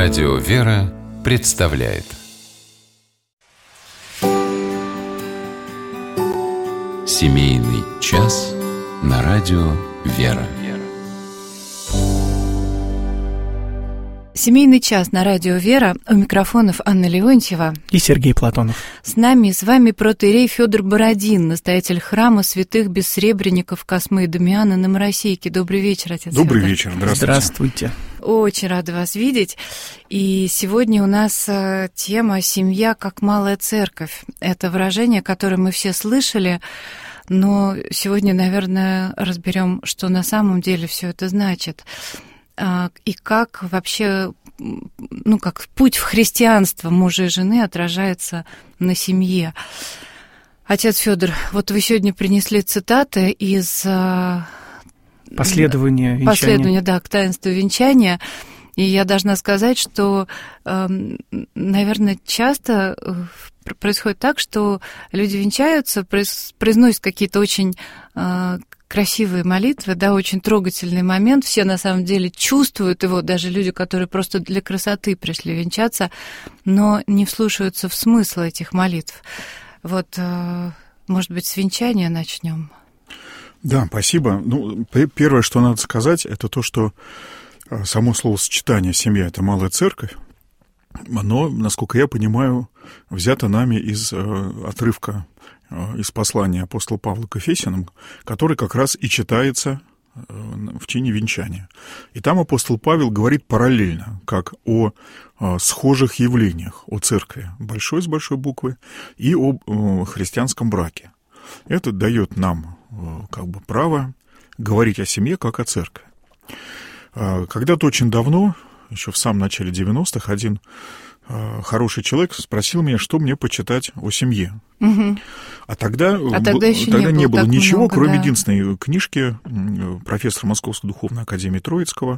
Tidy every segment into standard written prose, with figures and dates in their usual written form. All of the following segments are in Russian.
Радио «Вера» представляет Семейный час на Радио «Вера». Семейный час на Радио «Вера». У микрофонов Анна Леонтьева и Сергей Платонов. С нами и с вами протоиерей Фёдор Бородин, настоятель храма святых бессребренников Космы и Дамиана на Моросейке. Добрый вечер, отец Фёдор. Добрый вечер, Здравствуйте. Очень рада вас видеть. И сегодня у нас тема «Семья как малая церковь». Это выражение, которое мы все слышали, но сегодня, наверное, разберем, что на самом деле все это значит. И как вообще, как путь в христианство мужа и жены отражается на семье. Отец Фёдор, вот вы сегодня принесли цитаты из Последование венчания. К таинству венчания. И я должна сказать, что, наверное, часто происходит так, что люди венчаются, произносят какие-то очень красивые молитвы, да, очень трогательный момент. Все на самом деле чувствуют его, даже люди, которые просто для красоты пришли венчаться, но не вслушиваются в смысл этих молитв. Вот, может быть, с венчания начнем? Да, спасибо. Первое, что надо сказать, это то, что само словосочетание «семья» — это малая церковь. Оно, насколько я понимаю, взято нами из отрывка из послания апостола Павла к Ефесянам, который как раз и читается в чине венчания. И там апостол Павел говорит параллельно, как о схожих явлениях, о церкви, большой с большой буквы, и об христианском браке. Это дает нам право говорить о семье как о церкви. Когда-то очень давно, еще в самом начале 90-х, один хороший человек спросил меня, что мне почитать о семье. Угу. Тогда не было ничего, кроме единственной книжки профессора Московской духовной академии Троицкого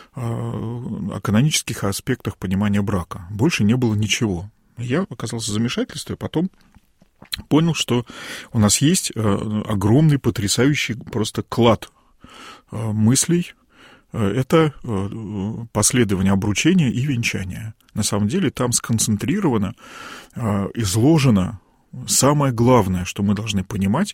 о канонических аспектах понимания брака. Больше не было ничего. Я оказался в замешательстве, потом понял, что у нас есть огромный, потрясающий просто клад мыслей. Это последование обручения и венчания. На самом деле там сконцентрировано, изложено самое главное, что мы должны понимать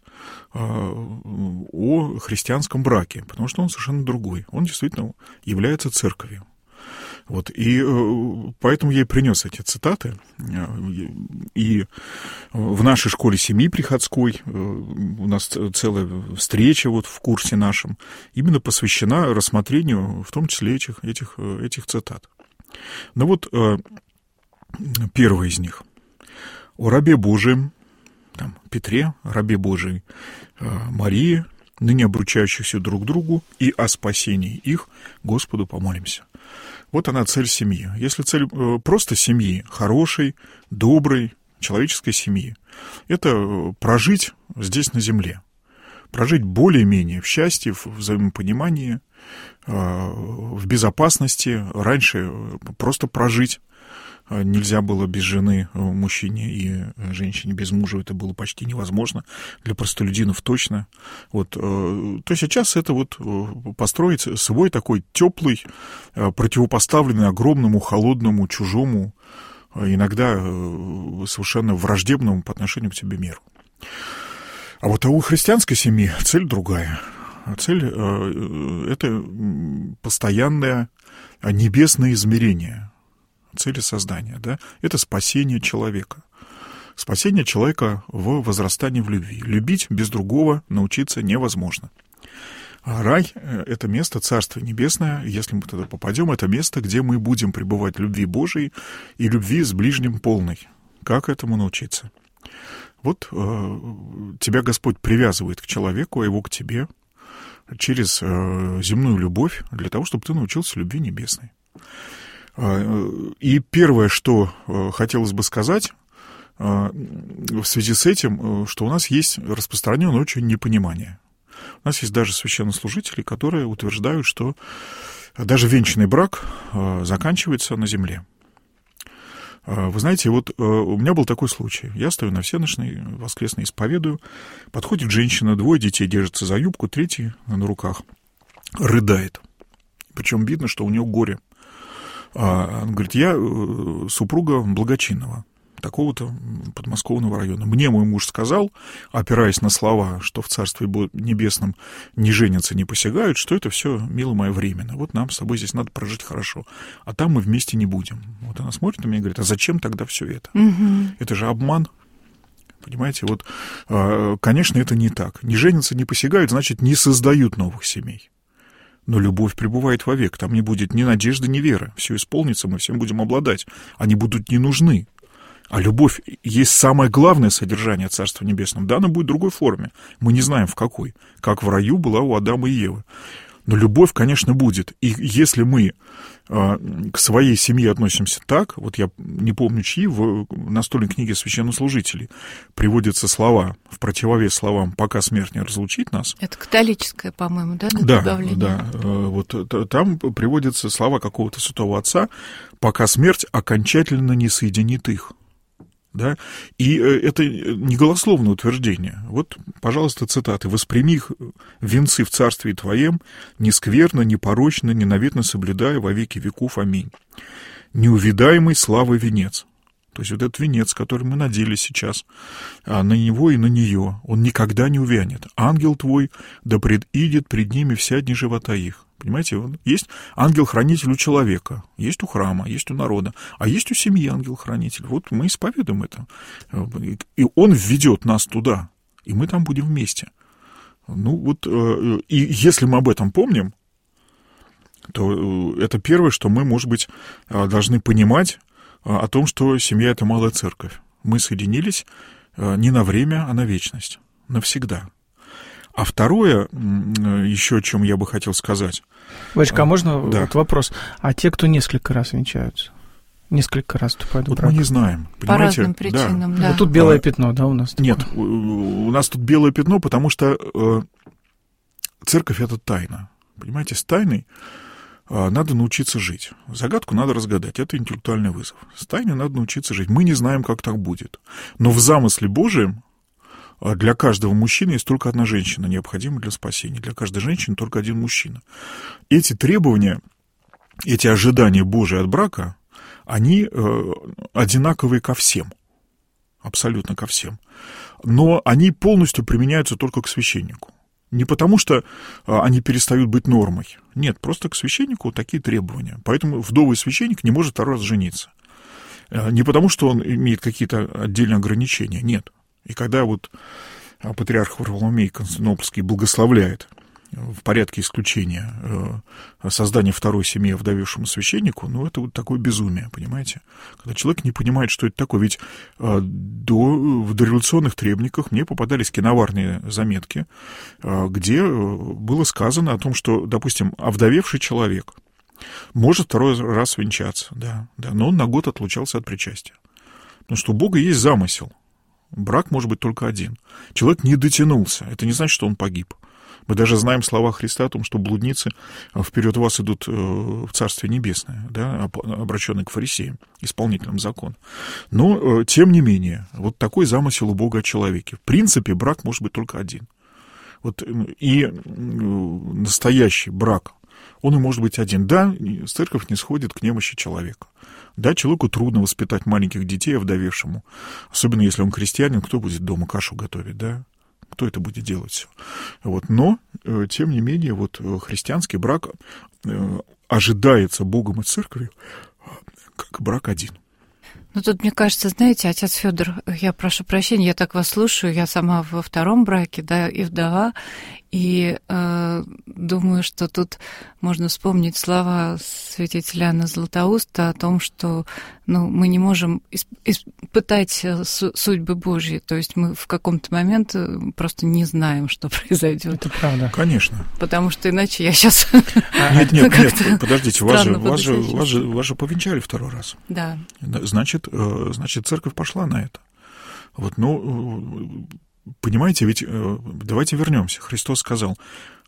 о христианском браке, потому что он совершенно другой. Он действительно является церковью. Вот, и поэтому я и принес эти цитаты. И в нашей школе семьи приходской у нас целая встреча вот в курсе нашем именно посвящена рассмотрению, в том числе этих цитат. Ну вот первая из них. О рабе Божием, Петре, рабе Божией Марии, ныне обручающихся друг другу, и о спасении их Господу помолимся. Вот она, цель семьи. Если цель просто семьи, хорошей, доброй, человеческой семьи, это прожить здесь на земле. Прожить более-менее в счастье, в взаимопонимании, в безопасности. Раньше просто прожить нельзя было без жены, мужчине и женщине без мужа. Это было почти невозможно. Для простолюдинов точно. Вот. То сейчас это вот построить свой такой теплый, противопоставленный огромному, холодному, чужому, иногда совершенно враждебному по отношению к тебе миру. А вот у христианской семьи цель другая. Цель — это постоянное небесное измерение цели создания, да, это спасение человека. Спасение человека в возрастании в любви. Любить без другого научиться невозможно. А рай — это место, Царство Небесное, если мы туда попадем, это место, где мы будем пребывать в любви Божией и любви с ближним полной. Как этому научиться? Вот тебя Господь привязывает к человеку, а его к тебе через земную любовь для того, чтобы ты научился любви небесной. И первое, что хотелось бы сказать в связи с этим, что у нас есть распространенное очень непонимание. У нас есть даже священнослужители, которые утверждают, что даже венчанный брак заканчивается на земле. Вы знаете, вот у меня был такой случай. Я стою на всенощной, воскресной исповедую. Подходит женщина, 2 детей держатся за юбку, 3 на руках. Рыдает. Причем видно, что у нее горе. Он говорит, я супруга благочинного, такого-то подмосковного района. Мне мой муж сказал, опираясь на слова, что в Царстве Небесном не женятся, не посягают, что это все, мило мое, временно. Вот нам с тобой здесь надо прожить хорошо, а там мы вместе не будем. Вот она смотрит на меня и говорит, а зачем тогда все это? Это же обман. Понимаете, вот, конечно, это не так. Не женятся, не посягают, значит, не создают новых семей. Но любовь пребывает вовек. Там не будет ни надежды, ни веры. Все исполнится, мы всем будем обладать. Они будут не нужны. А любовь есть самое главное содержание Царства Небесного. Да, она будет в другой форме. Мы не знаем, в какой. Как в раю была у Адама и Евы. Но любовь, конечно, будет. И если мы к своей семье относимся так, вот я не помню, чьи, в настольной книге священнослужителей приводятся слова в противовес словам «пока смерть не разлучит нас». Это католическое, по-моему, да? Да. Вот там приводятся слова какого-то святого отца «пока смерть окончательно не соединит их». Да? И это не голословное утверждение. Вот, пожалуйста, цитаты. «Восприми их венцы в царстве Твоем, ни скверно, ни порочно, ни наветно соблюдая во веки веков. Аминь. Неувидаемый славой венец». То есть вот этот венец, который мы надели сейчас, на него и на нее, он никогда не увянет. «Ангел твой да предидет пред ними вся дни живота их». Понимаете, есть ангел-хранитель у человека, есть у храма, есть у народа, а есть у семьи ангел-хранитель. Вот мы исповедуем это. И он введет нас туда, и мы там будем вместе. Ну вот, и если мы об этом помним, то это первое, что мы, может быть, должны понимать о том, что семья — это малая церковь. Мы соединились не на время, а на вечность, навсегда. А второе, еще о чем я бы хотел сказать. Вачка, а можно да. вот вопрос? А те, кто несколько раз венчаются? Несколько раз вступают в брак? Вот мы не знаем. По разным причинам, да. Вот тут белое пятно, да, у нас? Нет, у нас тут белое пятно, потому что церковь — это тайна. Понимаете, с тайной надо научиться жить. Загадку надо разгадать. Это интеллектуальный вызов. С тайной надо научиться жить. Мы не знаем, как так будет. Но в замысле Божьем для каждого мужчины есть только одна женщина, необходимая для спасения. Для каждой женщины только один мужчина. Эти требования, эти ожидания Божьи от брака, они одинаковые ко всем. Абсолютно ко всем. Но они полностью применяются только к священнику. Не потому, что они перестают быть нормой. Нет, просто к священнику такие требования. Поэтому вдовый священник не может второй раз жениться. Не потому, что он имеет какие-то отдельные ограничения. Нет. И когда вот патриарх Варфоломей Константинопольский благословляет в порядке исключения создание второй семьи овдовевшему священнику, ну, это вот такое безумие, понимаете? Когда человек не понимает, что это такое. Ведь в дореволюционных требниках мне попадались киноварные заметки, где было сказано о том, что, допустим, овдовевший человек может второй раз венчаться, да, но он на год отлучался от причастия. Потому что у Бога есть замысел. Брак может быть только один. Человек не дотянулся. Это не значит, что он погиб. Мы даже знаем слова Христа о том, что блудницы вперед вас идут в Царствие Небесное, да, обращенные к фарисеям, исполнителям закона. Но, тем не менее, вот такой замысел у Бога о человеке. В принципе, брак может быть только один. Вот, и настоящий брак, он и может быть один. Да, церковь не сходит к немощи человека. Да, человеку трудно воспитать маленьких детей овдовевшему. Особенно если он крестьянин, кто будет дома кашу готовить, да? Кто это будет делать все? Вот. Но, тем не менее, вот христианский брак ожидается Богом и церковью как брак один. Ну, тут, мне кажется, знаете, отец Федор, я прошу прощения, я так вас слушаю, я сама во втором браке, да, и вдова, и думаю, что тут можно вспомнить слова святителя Иоанна Златоуста о том, что, ну, мы не можем испытать судьбы Божьи, то есть мы в каком-то момент просто не знаем, что произойдет. Это правда. Конечно. Потому что иначе я сейчас... Нет, подождите, вас же повенчали второй раз. Да. Значит, церковь пошла на это. Вот, ну, понимаете, ведь давайте вернемся. Христос сказал: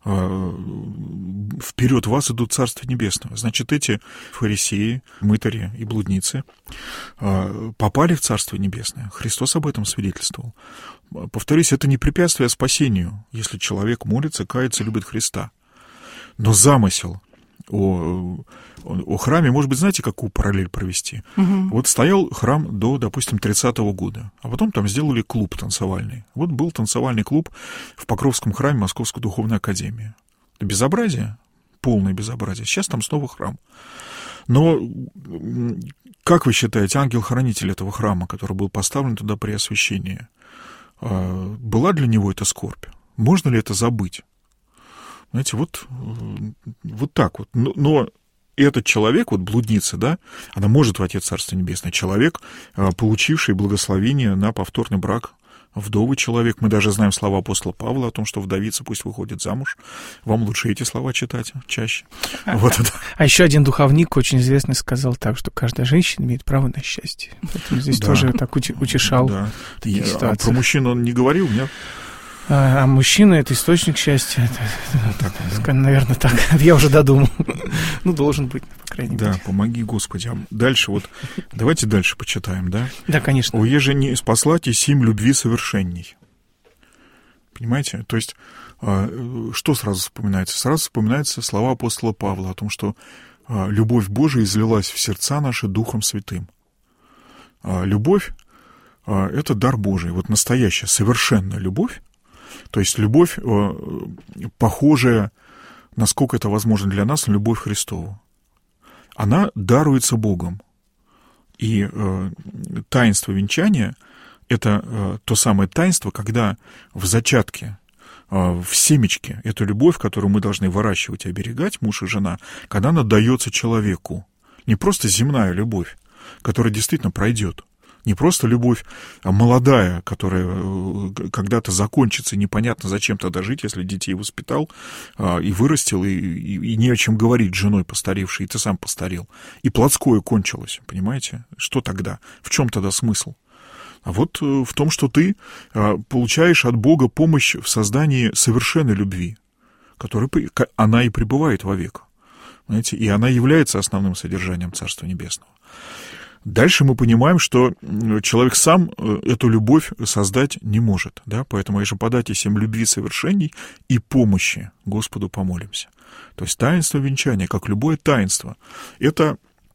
вперед вас идут Царствие Небесное. Значит, эти фарисеи, мытари и блудницы попали в Царствие Небесное. Христос об этом свидетельствовал. Повторюсь, это не препятствие спасению, если человек молится, кается, любит Христа. Но замысел о храме, может быть, знаете, какую параллель провести? Вот стоял храм до, допустим, 30-го года, а потом там сделали клуб танцевальный. Вот был танцевальный клуб в Покровском храме Московской духовной академии. Безобразие, полное безобразие. Сейчас там снова храм. Но, как вы считаете, ангел-хранитель этого храма, который был поставлен туда при освящении, была для него эта скорбь? Можно ли это забыть? Знаете, вот так вот. Но этот человек, вот блудница, да, она может войти в Царство Небесное. Человек, получивший благословение на повторный брак, вдовый человек. Мы даже знаем слова апостола Павла о том, что вдовица пусть выходит замуж. Вам лучше эти слова читать чаще. А еще один духовник, очень известный, сказал так, что каждая женщина имеет право на счастье. Поэтому здесь тоже так утешал. А про мужчин он не говорил, нет? А мужчина — это источник счастья. Наверное, так. Я уже додумал. Должен быть, по крайней мере. Да, помоги, Господи. Дальше вот, давайте дальше почитаем, да? Да, конечно. «Оеже не спаслати сим любви совершенней». Понимаете? То есть, что сразу вспоминается? Сразу вспоминаются слова апостола Павла о том, что любовь Божия излилась в сердца наши Духом Святым. Любовь — это дар Божий. Вот настоящая, совершенная любовь. То есть любовь, похожая, насколько это возможно для нас, на любовь Христову. Она даруется Богом. И таинство венчания — это то самое таинство, когда в зачатке, в семечке, эту любовь, которую мы должны выращивать и оберегать, муж и жена, когда она дается человеку. Не просто земная любовь, которая действительно пройдет. Не просто любовь молодая, которая когда-то закончится, непонятно, зачем тогда жить, если детей воспитал и вырастил, и не о чем говорить с женой постаревшей, и ты сам постарел. И плотское кончилось, понимаете? Что тогда? В чем тогда смысл? А вот в том, что ты получаешь от Бога помощь в создании совершенной любви, которая она и пребывает вовек. Понимаете? И она является основным содержанием Царства Небесного. Дальше мы понимаем, что человек сам эту любовь создать не может, да, поэтому «Еже подайтесь им любви совершенней и помощи Господу помолимся». То есть таинство венчания, как любое таинство, это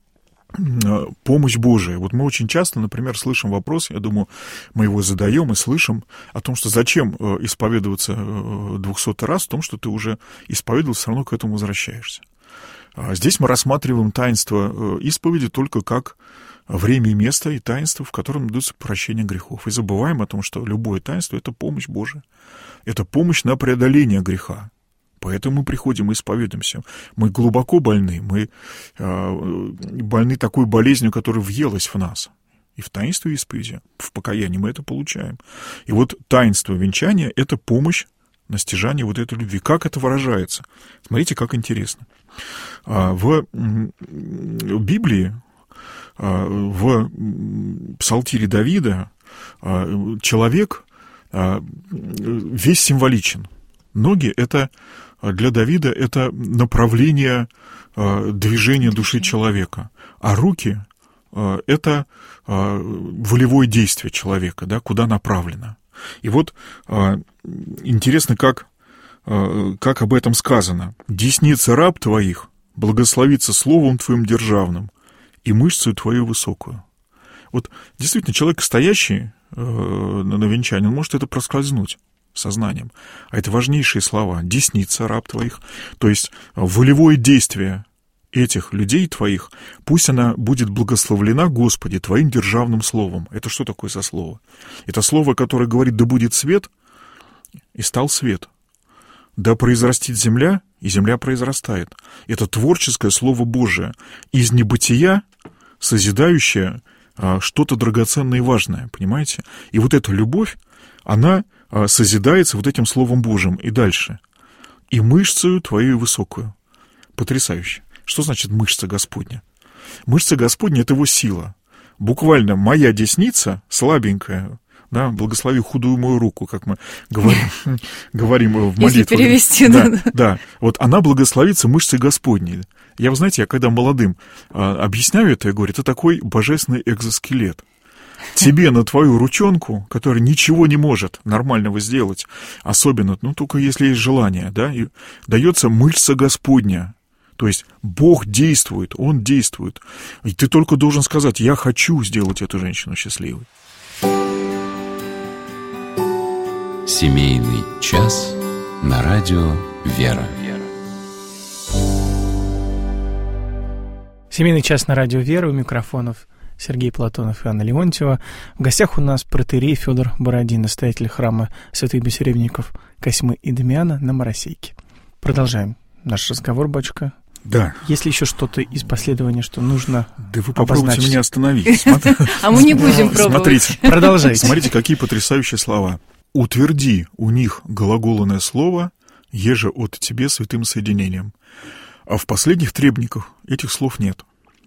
помощь Божия. Вот мы очень часто, например, слышим вопрос, я думаю, мы его задаем и слышим, о том, что зачем исповедоваться 200 раз, в том, что ты уже исповедовал, все равно к этому возвращаешься. Здесь мы рассматриваем таинство исповеди только как время и место и таинство, в котором дается прощение грехов. И забываем о том, что любое таинство — это помощь Божия. Это помощь на преодоление греха. Поэтому мы приходим и исповедуемся. Мы глубоко больны, мы больны такой болезнью, которая въелась в нас. И в таинстве исповеди, в покаянии мы это получаем. И вот таинство венчания — это помощь на стяжание вот этой любви. Как это выражается? Смотрите, как интересно. В Библии, в Псалтире Давида человек весь символичен. Ноги — это для Давида это направление движения души человека, а руки — это волевое действие человека, да, куда направлено. И вот интересно, как об этом сказано. «Десница раб твоих благословится словом твоим державным и мышцею твою высокую». Вот действительно, человек, стоящий на венчании, он может это проскользнуть сознанием. А это важнейшие слова. «Десница раб твоих». То есть волевое действие этих людей твоих, пусть она будет благословлена, Господи, твоим державным словом. Это что такое за слово? Это слово, которое говорит: «Да будет свет», и стал свет. «Да произрастит земля», и земля произрастает. Это творческое Слово Божие, из небытия созидающее что-то драгоценное и важное, понимаете? И вот эта любовь, она созидается вот этим Словом Божьим. И дальше. «И мышцею твою высокую». Потрясающе. Что значит мышца Господня? Мышца Господня — это его сила. Буквально «моя десница слабенькая», да, «благослови худую мою руку», как мы говорим в молитве. Если перевести, да. Вот она благословится мышцей Господней. Вы знаете, я когда молодым объясняю это, я говорю, это такой божественный экзоскелет. Тебе на твою ручонку, которая ничего не может нормального сделать, особенно, только если есть желание, да, и дается мышца Господня. То есть Бог действует, Он действует. И ты только должен сказать: я хочу сделать эту женщину счастливой. Семейный час на радио «Вера». Семейный час на радио «Вера», у микрофонов Сергей Платонов и Анна Леонтьева. В гостях у нас протоиерей Фёдор Бородин, настоятель храма святых бессеребренников Косьмы и Дамиана на Моросейке. Продолжаем наш разговор, батюшка. Да. Есть ли еще что-то из последования, что нужно Да вы попробуйте обозначить? меня остановить. А мы не будем пробовать. Смотрите. Продолжайте. Смотрите, какие потрясающие слова. «Утверди у них глаголанное слово, еже от тебе святым соединением». А в последних требниках этих слов нет.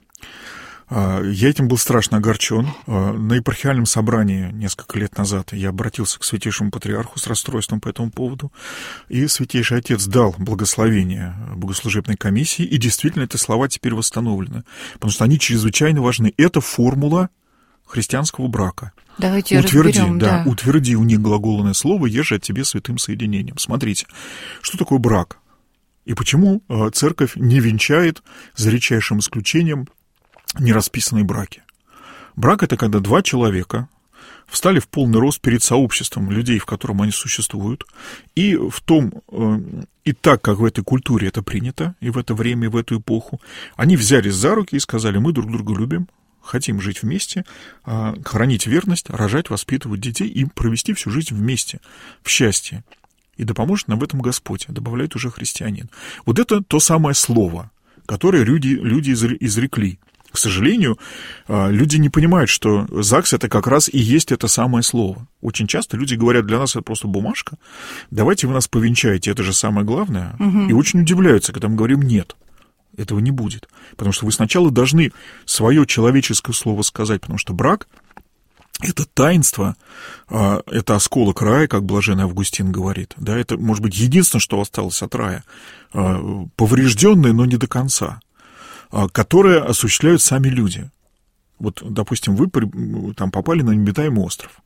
Я этим был страшно огорчен. На епархиальном собрании несколько лет назад я обратился к святейшему патриарху с расстройством по этому поводу, и святейший отец дал благословение богослужебной комиссии, и действительно эти слова теперь восстановлены, потому что они чрезвычайно важны. Это формула христианского брака. Давайте разберем, да. Утверди у них глаголанное слово, еже от тебе святым соединением. Смотрите, что такое брак? И почему церковь не венчает, за редчайшим исключением, нерасписанные браки? Брак — это когда два человека встали в полный рост перед сообществом людей, в котором они существуют, и так как в этой культуре это принято, и в это время, и в эту эпоху, они взялись за руки и сказали: мы друг друга любим, хотим жить вместе, хранить верность, рожать, воспитывать детей и провести всю жизнь вместе, в счастье. И да поможет нам в этом Господь, добавляет уже христианин. Вот это то самое слово, которое люди изрекли. К сожалению, люди не понимают, что ЗАГС — это как раз и есть это самое слово. Очень часто люди говорят: для нас это просто бумажка, давайте вы нас повенчаете, это же самое главное. И очень удивляются, когда мы говорим: нет, этого не будет. Потому что вы сначала должны свое человеческое слово сказать, потому что брак — это таинство, это осколок рая, как блаженный Августин говорит. Да, это, может быть, единственное, что осталось от рая, поврежденное, но не до конца, которое осуществляют сами люди. Вот, допустим, вы там попали на необитаемый остров.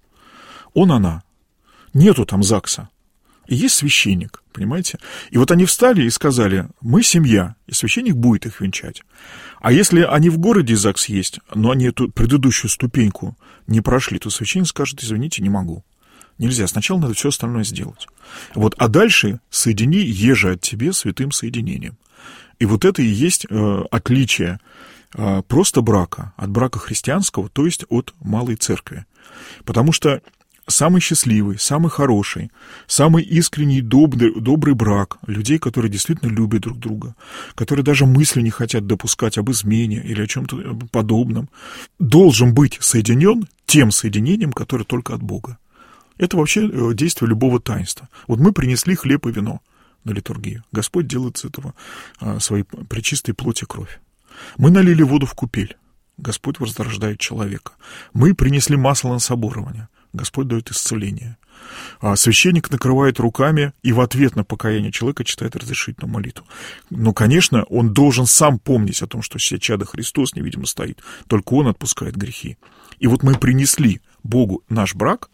Она. Нету там ЗАГСа. И есть священник, понимаете? И вот они встали и сказали: мы семья, и священник будет их венчать. А если они в городе ЗАГС есть, но они эту предыдущую ступеньку не прошли, то священник скажет: извините, не могу. Нельзя, сначала надо все остальное сделать. Вот, а дальше соедини еже от тебе святым соединением. И вот это и есть отличие просто брака от брака христианского, то есть от малой церкви. Потому что самый счастливый, самый хороший, самый искренний, добрый брак людей, которые действительно любят друг друга, которые даже мысли не хотят допускать об измене или о чем-то подобном, должен быть соединен тем соединением, которое только от Бога. Это вообще действие любого таинства. Вот мы принесли хлеб и вино на литургию. Господь делает из этого своей пречистой плоть и кровь. Мы налили воду в купель. Господь возрождает человека. Мы принесли масло на соборование. Господь дает исцеление. Священник накрывает руками и в ответ на покаяние человека читает разрешительную молитву. Но, конечно, он должен сам помнить о том, что все чада Христос невидимо стоит. Только Он отпускает грехи. И вот мы принесли Богу наш брак,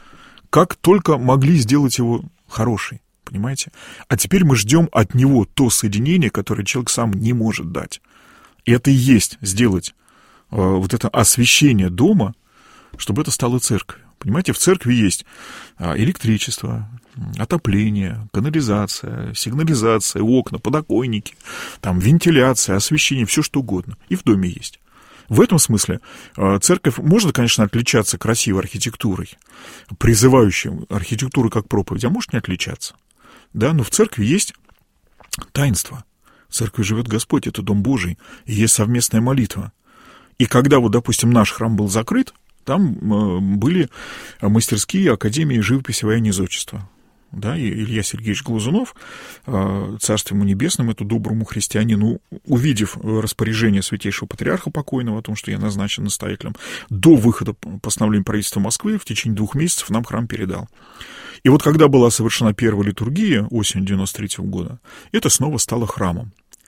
как только могли сделать его хороший. Понимаете? А теперь мы ждем от Него то соединение, которое человек сам не может дать. И это и есть сделать вот это освящение дома, чтобы это стало церковью. Понимаете, в церкви есть электричество, отопление, канализация, сигнализация, окна, подоконники, там вентиляция, освещение, все что угодно. И в доме есть. В этом смысле церковь может, конечно, отличаться красивой архитектурой, призывающей архитектуру как проповедь, а может не отличаться. Да, но в церкви есть таинство. В церкви живет Господь, это Дом Божий, и есть совместная молитва. И когда, вот, допустим, наш храм был закрыт, там были мастерские академии живописи, вояния и зодчества. Да, и Илья Сергеевич Глазунов, царство ему небесному, эту доброму христианину, увидев распоряжение святейшего патриарха покойного о том, что я назначен настоятелем, до выхода постановления правительства Москвы в течение 2 месяцев нам храм передал. И вот когда была совершена первая литургия осенью 93 года, это снова стало храмом.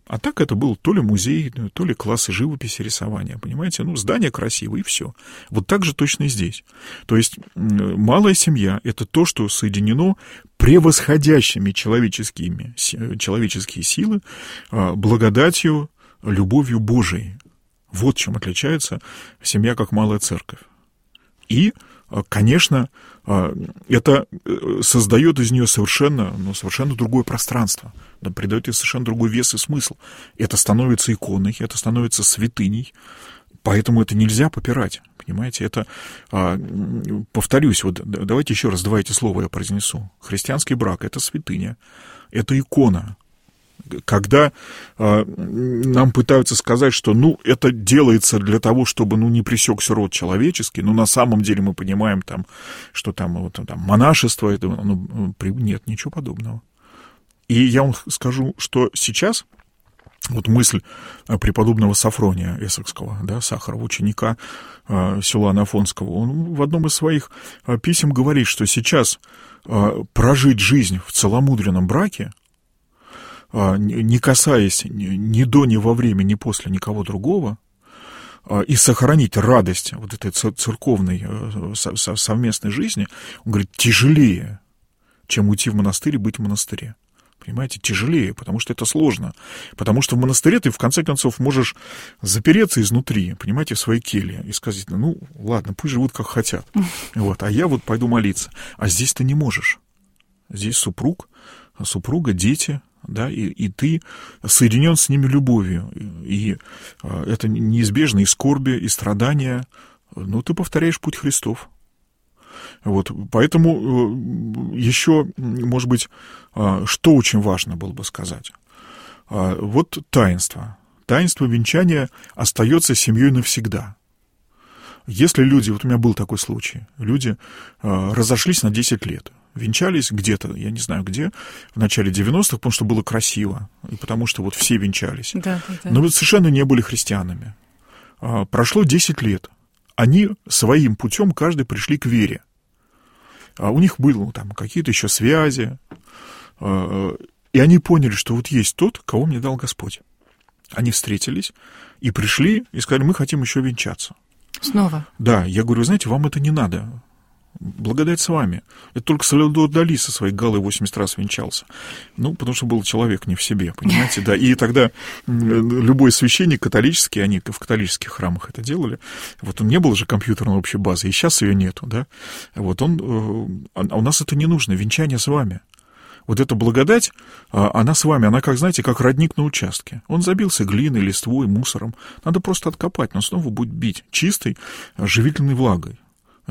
А так это был то ли музей, то ли классы живописи, рисования, понимаете? Здание красивое, и все. Вот так же точно и здесь. То есть малая семья — это то, что соединено превосходящими человеческие силы благодатью, любовью Божией. Вот чем отличается семья как малая церковь. И, конечно, это создает из нее совершенно другое пространство, придает ей совершенно другой вес и смысл. Это становится иконой, это становится святыней, поэтому это нельзя попирать, понимаете? Это, повторюсь, давайте еще раз два эти слова я произнесу. Христианский брак — это святыня, это икона. Когда нам пытаются сказать, что это делается для того, чтобы не пресекся род человеческий, но на самом деле мы понимаем, что там монашество, нет, ничего подобного. И я вам скажу, что сейчас мысль преподобного Сафрония Эссекского, Сахарова, ученика Силуана Афонского, он в одном из своих писем говорит, что сейчас прожить жизнь в целомудренном браке, не касаясь ни до, ни во время, ни после никого другого, и сохранить радость этой церковной совместной жизни, он говорит, тяжелее, чем уйти в монастырь и быть в монастыре. Понимаете, тяжелее, потому что это сложно. Потому что в монастыре ты, в конце концов, можешь запереться изнутри, понимаете, в своей келье и сказать, ладно, пусть живут как хотят. А я пойду молиться. А здесь ты не можешь. Здесь супруга, дети, и ты соединен с ними любовью. И это неизбежно и скорби, и страдания. Ты повторяешь путь Христов. Поэтому еще, может быть, что очень важно было бы сказать. Таинство. Таинство венчания остается семьей навсегда. Если люди, у меня был такой случай, люди разошлись на 10 лет, венчались где-то, я не знаю где, в начале 90-х, потому что было красиво, и потому что все венчались. Да. Но совершенно не были христианами. Прошло 10 лет. Они своим путем каждый пришли к вере. У них были какие-то еще связи, и они поняли, что есть тот, кого мне дал Господь. Они встретились и пришли, и сказали, мы хотим еще венчаться. Снова? Да, я говорю, знаете, вам это не надо. Благодать с вами. Это только Сальвадор Дали со своей Галой 80 раз венчался. Потому что был человек не в себе, понимаете, да. И тогда любой священник католический, они в католических храмах это делали, не было же компьютерной общей базы, и сейчас ее нету, да. А у нас это не нужно, венчание с вами. Эта благодать, она с вами, она, как родник на участке. Он забился глиной, листвой, мусором. Надо просто откопать, но снова будет бить чистой, живительной влагой.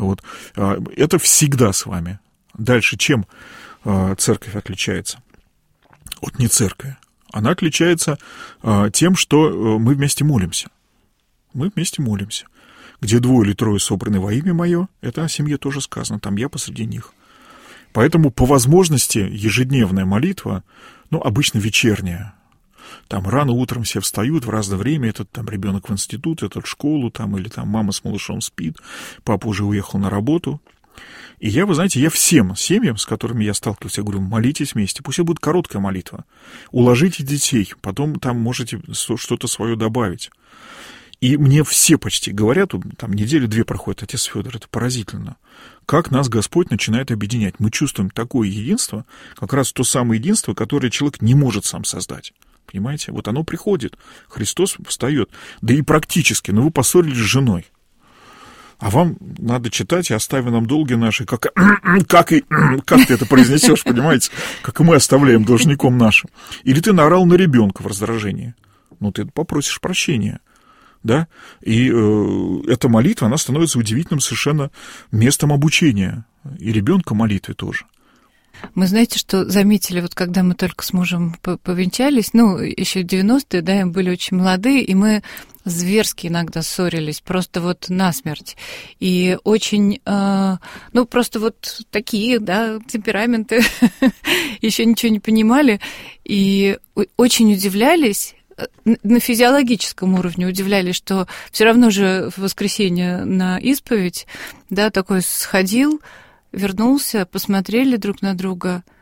Это всегда с вами. Дальше, чем церковь отличается от нецеркви? Она отличается тем, что мы вместе молимся. Мы вместе молимся. Где 2 или 3 собраны во имя мое, это о семье тоже сказано, там я посреди них. Поэтому по возможности ежедневная молитва, обычно вечерняя. Рано утром все встают в разное время, этот ребенок в институт, этот в школу, или мама с малышом спит, папа уже уехал на работу. И я всем семьям, с которыми я сталкиваюсь, я говорю, молитесь вместе, пусть это будет короткая молитва. Уложите детей, потом можете что-то свое добавить. И мне все почти говорят, недели 2 проходят, отец Федор, это поразительно, как нас Господь начинает объединять. Мы чувствуем такое единство, как раз то самое единство, которое человек не может сам создать. Понимаете? Оно приходит, Христос встает. Да и практически, вы поссорились с женой. А вам надо читать, и оставим нам долги наши, как ты это произнесешь, понимаете? Как и мы оставляем должником нашим. Или ты наорал на ребенка в раздражении. Ты попросишь прощения. Да? И эта молитва, она становится удивительным совершенно местом обучения. И ребенка молитве тоже. Мы, знаете, что заметили, когда мы только с мужем повенчались, еще в 90-е, мы были очень молодые, и мы зверски иногда ссорились, просто насмерть. И очень, просто такие, темпераменты, еще ничего не понимали, и очень удивлялись, на физиологическом уровне удивлялись, что все равно же в воскресенье на исповедь, такой сходил, вернулся, посмотрели друг на друга,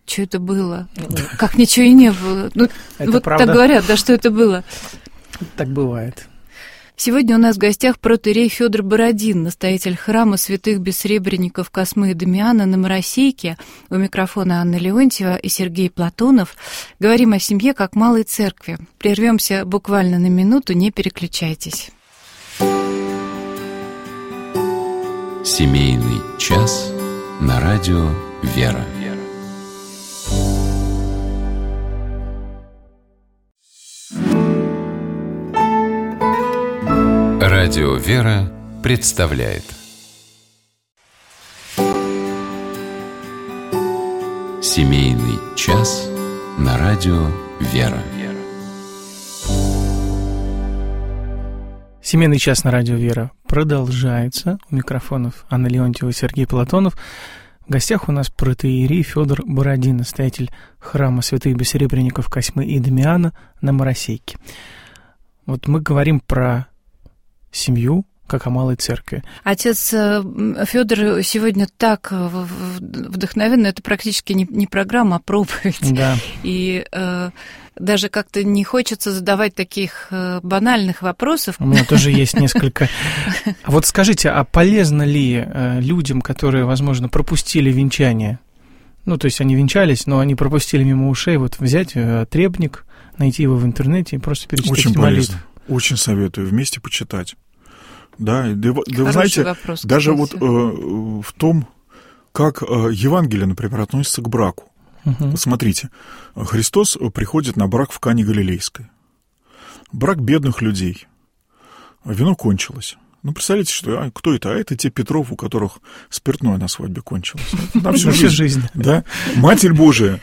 что это было? Как ничего и не было. Ну, вот правда. Так говорят, да, что это было. Так бывает. Сегодня у нас в гостях протоиерей Фёдор Бородин, настоятель храма святых бессребренников Космы и Дамиана на Моросейке. У микрофона Анна Леонтьева и Сергей Платонов. Говорим о семье как малой церкви. Прервемся буквально на минуту, не переключайтесь. Семейный час на радио «Вера». Радио «Вера» представляет Семейный час на радио «Вера». Семейный час на радио «Вера» продолжается. У микрофонов Анна Леонтьева и Сергей Платонов. В гостях у нас протоиерей Фёдор Бородин, настоятель храма святых бессребренников Косьмы и Дамиана на Моросейке. Вот мы говорим про семью, как о малой церкви. Отец Фёдор сегодня так вдохновенно, это практически не программа, а проповедь. Да. И даже как-то не хочется задавать таких банальных вопросов. У меня тоже есть несколько. А вот скажите, а полезно ли людям, которые, возможно, пропустили венчание, ну, то есть они венчались, но они пропустили мимо ушей, вот взять требник, найти его в интернете и просто перечитать молитву? Очень полезно. Очень советую вместе почитать. Да, вы знаете, вопрос, даже вот в том, как Евангелие, например, относится к браку. Угу. Смотрите, Христос приходит на брак в Кане Галилейской. Брак бедных людей. Вино кончилось. Ну, представляете, что, кто это? А это те Петров, у которых спиртное на свадьбе кончилось. На всю жизнь. Да? Матерь Божия.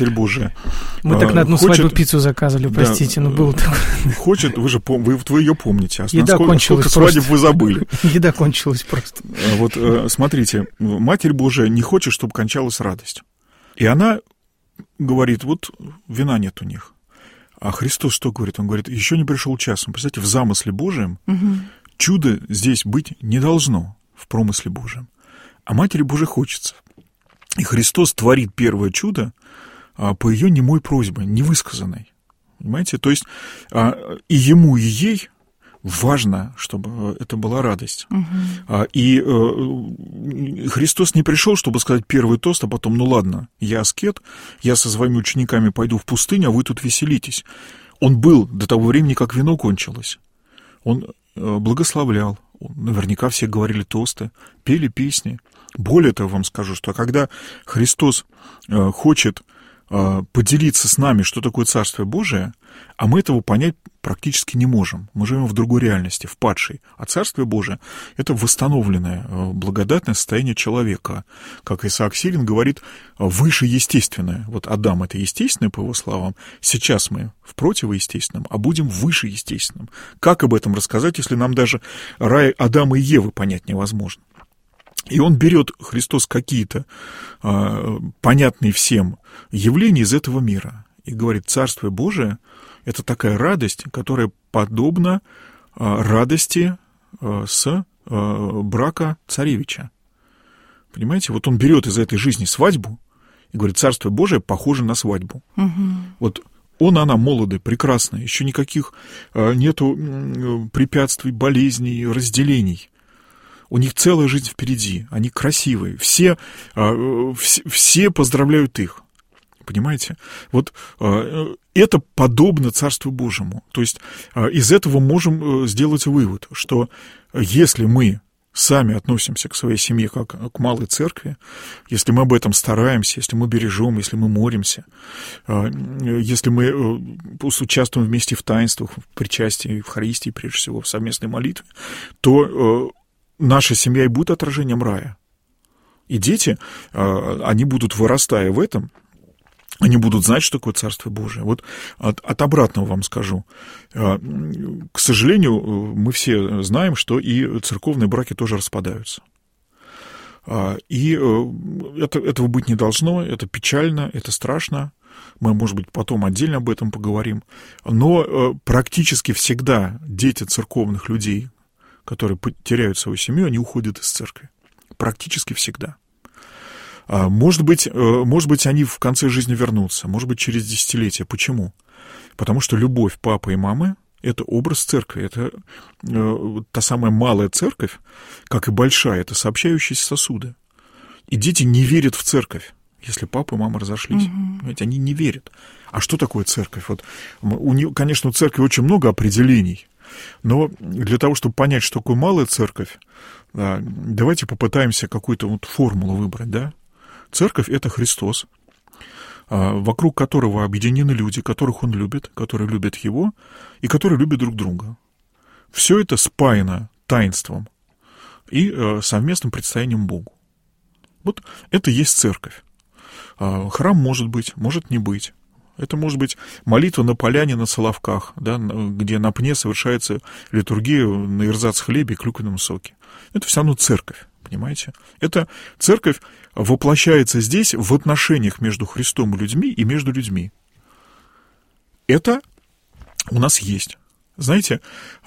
Мы так на одну свадьбу пиццу заказывали, простите, но было такое. Хочет, вы ее помните. А еда кончилась сколько свадеб вы забыли? Еда кончилась просто. Вот смотрите, Матерь Божия не хочет, чтобы кончалась радость. И она говорит, вот вина нет у них. А Христос что говорит? Он говорит, еще не пришел час. Представляете, в замысле Божьем чудо здесь быть не должно в промысле Божьем. А Матери Божией хочется. И Христос творит первое чудо по ее немой просьбе, невысказанной. Понимаете? То есть и ему, и ей важно, чтобы это была радость. И Христос не пришел, чтобы сказать первый тост, а потом, ну ладно, я аскет, я со своими учениками пойду в пустыню, а вы тут веселитесь. Он был до того времени, как вино кончилось. Он благословлял, наверняка все говорили тосты, пели песни. Более того, вам скажу, что когда Христос хочет поделиться с нами, что такое Царствие Божие, а мы этого понять практически не можем. Мы живем в другой реальности, в падшей. А Царствие Божие — это восстановленное, благодатное состояние человека. Как Исаак Сирин говорит, выше естественное. Вот Адам — это естественное, по его словам. Сейчас мы в противоестественном, а будем выше естественном. Как об этом рассказать, если нам даже рай Адама и Евы понять невозможно? И он берет, Христос, какие-то понятные всем явления из этого мира и говорит, Царствие Божие — это такая радость, которая подобна радости с брака царевича. Понимаете, вот он берет из этой жизни свадьбу и говорит, Царствие Божие похоже на свадьбу. Вот она молодая, прекрасная, еще никаких нету препятствий, болезней, разделений. У них целая жизнь впереди, они красивые, все поздравляют их, понимаете? Вот это подобно Царству Божьему. То есть из этого можем сделать вывод, что если мы сами относимся к своей семье как к малой церкви, если мы об этом стараемся, если мы бережем, если мы молимся, если мы участвуем вместе в таинствах, в причастии, в Евхаристии, прежде всего, в совместной молитве, то наша семья и будет отражением рая. И дети, они будут, вырастая в этом, они будут знать, что такое Царствие Божие. Вот от обратного вам скажу. К сожалению, мы все знаем, что и церковные браки тоже распадаются. И этого быть не должно, это печально, это страшно. Мы, может быть, потом отдельно об этом поговорим. Но практически всегда дети церковных людей, которые теряют свою семью, они уходят из церкви. Практически всегда. Может быть, они в конце жизни вернутся, может быть, через десятилетия. Почему? Потому что любовь папы и мамы — это образ церкви, это та самая малая церковь, как и большая, это сообщающиеся сосуды. И дети не верят в церковь, если папа и мама разошлись. Понимаете, они не верят. А что такое церковь? Вот, конечно, у церкви очень много определений, но для того, чтобы понять, что такое малая церковь, давайте попытаемся какую-то вот формулу выбрать, да? Церковь — это Христос, вокруг которого объединены люди, которых Он любит, которые любят Его и которые любят друг друга. Все это спаяно таинством и совместным предстоянием Богу. Вот это и есть церковь. Храм может быть, может не быть. Это может быть молитва на поляне на Соловках, да, где на пне совершается литургия на ирзац-хлебе и клюквенном соке. Это все равно церковь, понимаете? Это церковь воплощается здесь в отношениях между Христом и людьми и между людьми. Это у нас есть. Знаете,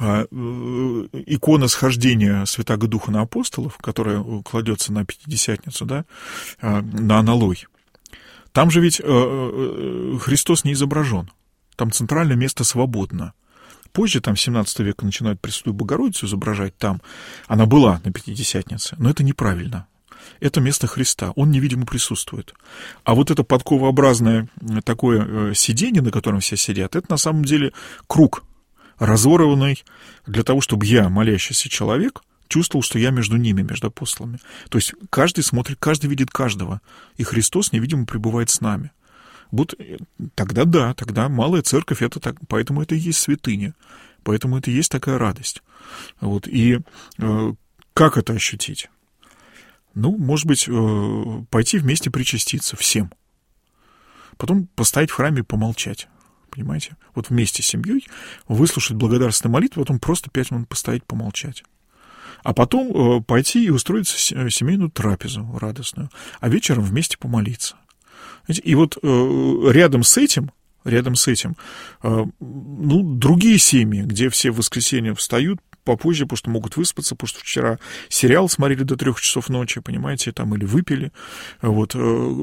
икона схождения Святаго Духа на апостолов, которая кладется на Пятидесятницу, да, на аналой, там же ведь Христос не изображен. Там центральное место свободно. Позже, там, в 17 веке начинают Пресвятую Богородицу изображать там. Она была на Пятидесятнице, но это неправильно. Это место Христа, Он невидимо присутствует. А вот это подковообразное такое сиденье, на котором все сидят, это на самом деле круг, разорванный для того, чтобы я, молящийся человек, чувствовал, что я между ними, между апостолами. То есть каждый смотрит, каждый видит каждого, и Христос невидимо пребывает с нами. Вот тогда да, тогда малая церковь, это так, поэтому это и есть святыня, поэтому это и есть такая радость. Вот, и как это ощутить? Ну, может быть, пойти вместе причаститься всем, потом постоять в храме и помолчать. Понимаете? Вот вместе с семьей выслушать благодарственную молитву, потом просто 5 минут постоять, помолчать. А потом пойти и устроить семейную трапезу радостную, а вечером вместе помолиться. И вот рядом с этим, другие семьи, где все в воскресенье встают попозже, потому что могут выспаться, потому что вчера сериал смотрели до 3 часов ночи, понимаете, там, или выпили. Вот.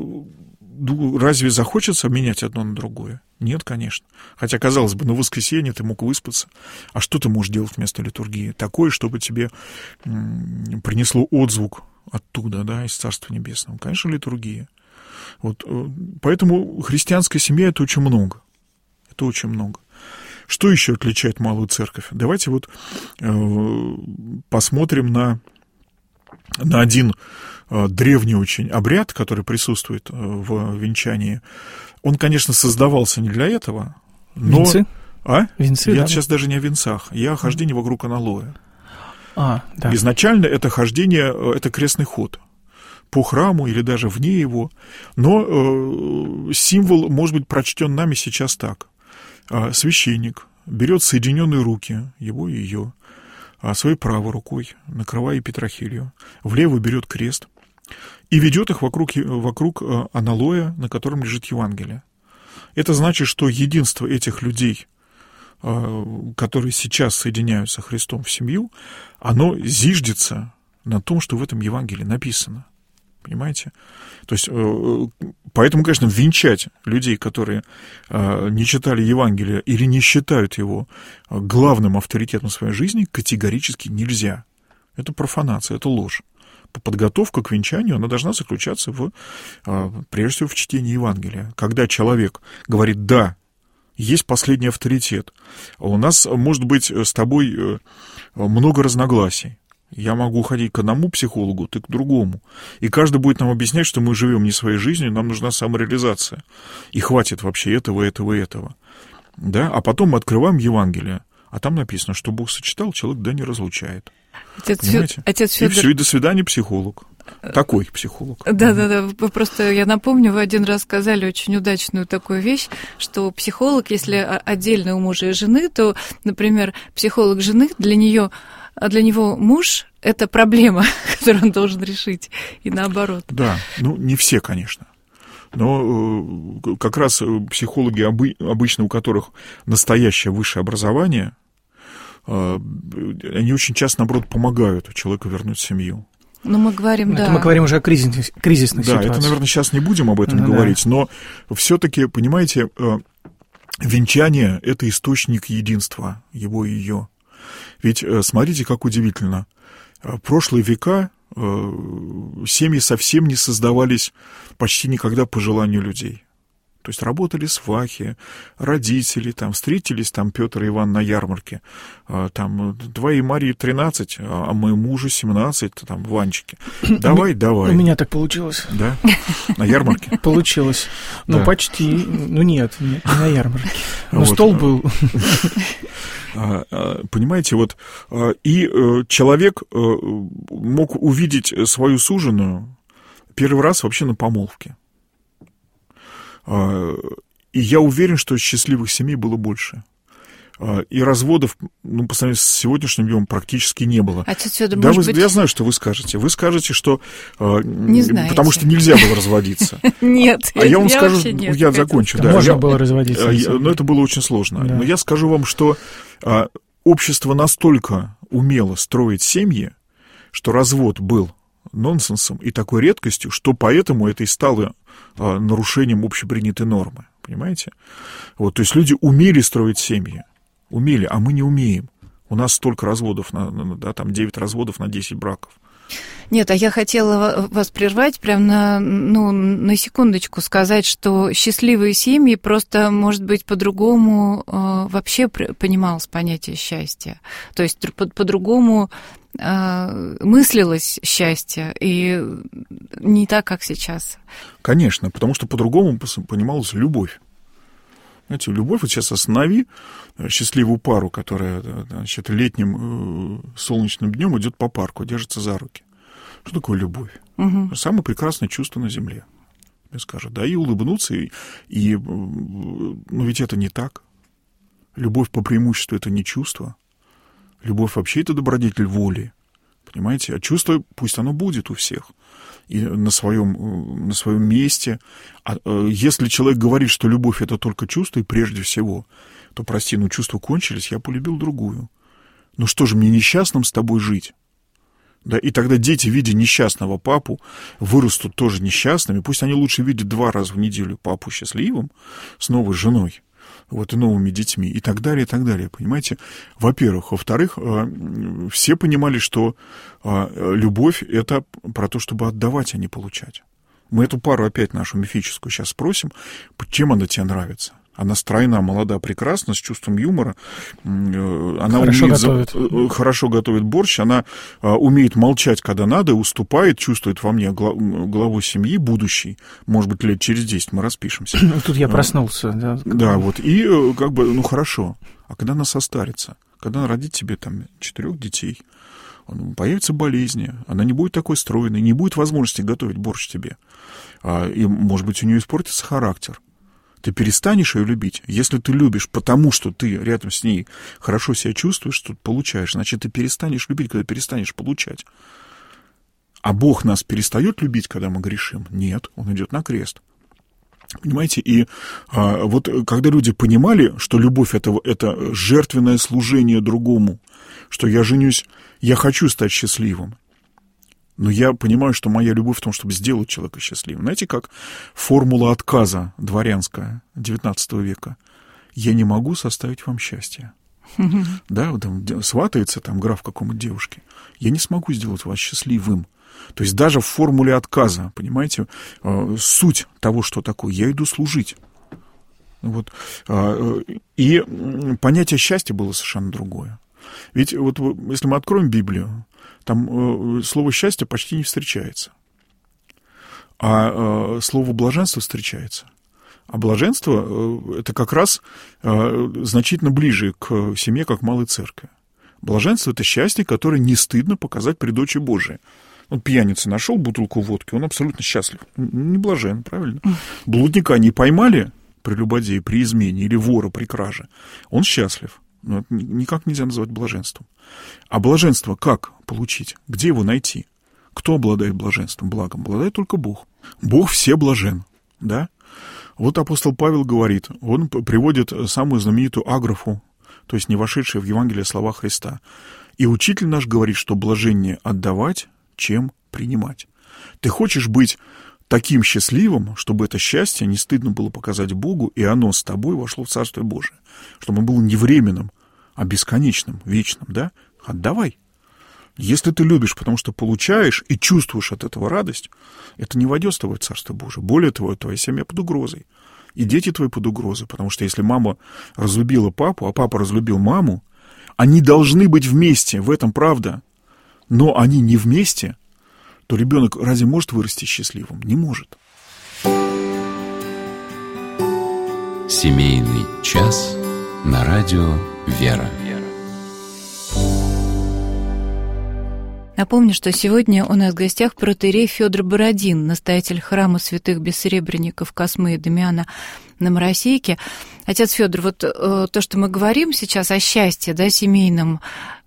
Разве захочется менять одно на другое? Нет, конечно. Хотя, казалось бы, на воскресенье ты мог выспаться. А что ты можешь делать вместо литургии? Такое, чтобы тебе принесло отзвук оттуда, да, из Царства Небесного. Конечно, литургия. Вот, поэтому христианская семья — это очень много. Это очень много. Что еще отличает малую церковь? Давайте вот посмотрим на один древний очень обряд, который присутствует в венчании. Он, конечно, создавался не для этого, но... Венцы? Венцы, Я да? сейчас даже не о венцах. Я о хождении вокруг аналоя. Да. Изначально это хождение, это крестный ход по храму или даже вне его, но символ может быть прочтен нами сейчас так. Священник берет соединенные руки, его и ее, своей правой рукой, накрывая епитрахилью, в левую берет крест и ведет их вокруг аналоя, на котором лежит Евангелие. Это значит, что единство этих людей, которые сейчас соединяются со Христом в семью, оно зиждется на том, что в этом Евангелии написано. Понимаете? То есть, поэтому, конечно, венчать людей, которые не читали Евангелие или не считают его главным авторитетом в своей жизни, категорически нельзя. Это профанация, это ложь. Подготовка к венчанию, она должна заключаться прежде всего в чтении Евангелия. Когда человек говорит «да», есть последний авторитет. У нас может быть с тобой много разногласий. Я могу ходить к одному психологу, ты к другому. И каждый будет нам объяснять, что мы живем не своей жизнью, нам нужна самореализация. И хватит вообще этого. Да? А потом мы открываем Евангелие, а там написано, что Бог сочетал, человек да не разлучает. Понимаете? Отец Фёдор... И все, и до свидания, психолог. Такой психолог. Да. Просто я напомню, вы один раз сказали очень удачную такую вещь, что психолог, если отдельно у мужа и жены, то, например, психолог жены для него муж — это проблема, которую он должен решить, и наоборот. Да, не все, конечно. Но как раз психологи, обычно у которых настоящее высшее образование, они очень часто, наоборот, помогают человеку вернуть семью. Ну, мы говорим, это мы говорим уже о кризисных ситуациях. Да, это, наверное, сейчас не будем об этом говорить, но все-таки, понимаете, венчание — это источник единства, его и ее. Ведь смотрите, как удивительно. В прошлые века семьи совсем не создавались почти никогда по желанию людей. То есть работали свахи, родители, там, встретились там Петр и Иван на ярмарке, там, твоей Марии 13, а моему мужу 17, там, Ванчики. Давай. У меня так получилось. Да? На ярмарке? Получилось. Ну, почти. Ну, нет, не на ярмарке. Но стол был. Понимаете, вот, и человек мог увидеть свою суженую первый раз вообще на помолвке. И я уверен, что счастливых семей было больше. И разводов, по сравнению с сегодняшним днем, практически не было. Отец Фёдор, может быть... Я знаю, что вы скажете. Вы скажете, что... Не знаете. Потому что нельзя было разводиться. Нет, а я вам скажу, я закончу. Можно было разводиться. Но это было очень сложно. Но я скажу вам, что общество настолько умело строить семьи, что развод был нонсенсом и такой редкостью, что поэтому это и стало нарушением общепринятой нормы. Понимаете? Вот, то есть люди умели строить семьи. Умели, а мы не умеем. У нас столько разводов, там 9 разводов на 10 браков. Нет, а я хотела вас прервать прям на секундочку, сказать, что счастливые семьи просто, может быть, по-другому вообще понималось понятие счастья. То есть по-другому мыслилось счастье, и не так, как сейчас. Конечно, потому что по-другому понималась любовь. Знаете, любовь, вот сейчас останови счастливую пару, которая, значит, летним солнечным днем идет по парку, держится за руки. Что такое любовь? Угу. Самое прекрасное чувство на земле. Мне скажут, да, и улыбнуться, но ведь это не так. Любовь по преимуществу — это не чувство. Любовь вообще — это добродетель воли. Понимаете? А чувство, пусть оно будет у всех. И на своем месте. Если человек говорит, что любовь — это только чувство, и прежде всего, то, прости, чувства кончились, я полюбил другую. Ну что же, мне несчастным с тобой жить? Да, и тогда дети, видя несчастного папу, вырастут тоже несчастными. Пусть они лучше видят 2 раза в неделю папу счастливым, с новой женой, вот, и новыми детьми, и так далее, понимаете? Во-первых. Во-вторых, все понимали, что любовь — это про то, чтобы отдавать, а не получать. Мы эту пару опять нашу мифическую сейчас спросим, чем она тебе нравится? Она стройна, молода, прекрасна, с чувством юмора. Она хорошо готовит борщ. Она умеет молчать, когда надо, уступает, чувствует во мне главу семьи, будущий. Может быть, лет через 10 мы распишемся. Тут я проснулся. Да, вот. И хорошо. А когда она состарится? Когда она родит тебе 4 детей, появятся болезни, она не будет такой стройной, не будет возможности готовить борщ тебе. И, может быть, у нее испортится характер. Ты перестанешь ее любить. Если ты любишь, потому что ты рядом с ней хорошо себя чувствуешь, что ты получаешь, значит, ты перестанешь любить, когда перестанешь получать. А Бог нас перестает любить, когда мы грешим? Нет, Он идет на крест. Понимаете? И вот когда люди понимали, что любовь — это жертвенное служение другому, что я женюсь, я хочу стать счастливым, но я понимаю, что моя любовь в том, чтобы сделать человека счастливым. Знаете, как формула отказа дворянская XIX века. Я не могу составить вам счастье. Да, там сватается граф какому-то девушке. Я не смогу сделать вас счастливым. То есть даже в формуле отказа, понимаете, суть того, что такое. Я иду служить. Вот. И понятие счастья было совершенно другое. Ведь вот если мы откроем Библию, там слово «счастье» почти не встречается. А слово «блаженство» встречается. А блаженство — это как раз значительно ближе к семье, как малой церкви. Блаженство — это счастье, которое не стыдно показать пред очи Божие. Вот пьяница нашел бутылку водки, он абсолютно счастлив. Не блажен, правильно? Блудника не поймали, прелюбодея при измене, или вора при краже, он счастлив. Но это никак нельзя назвать блаженством. А блаженство как получить? Где его найти? Кто обладает блаженством, благом? Обладает только Бог. Бог все блажен, да? Вот апостол Павел говорит, он приводит самую знаменитую аграфу, то есть не вошедшие в Евангелие слова Христа. «И учитель наш говорит, что блаженнее отдавать, чем принимать. Ты хочешь быть таким счастливым, чтобы это счастье не стыдно было показать Богу, и оно с тобой вошло в Царствие Божие. Чтобы оно было не временным, а бесконечным, вечным, да? Отдавай. Если ты любишь, потому что получаешь и чувствуешь от этого радость, это не войдет с тобой в Царство Божие. Более того, твоя семья под угрозой. И дети твои под угрозой. Потому что если мама разлюбила папу, а папа разлюбил маму, они должны быть вместе, в этом правда. Но они не вместе, то ребенок разве может вырасти счастливым? Не может. Семейный час на радио «Вера». Напомню, что сегодня у нас в гостях протоиерей Фёдор Бородин, настоятель храма святых бессеребренников Космы и Дамиана на Моросейке. Отец Фёдор, вот то, что мы говорим сейчас о счастье, да, семейном,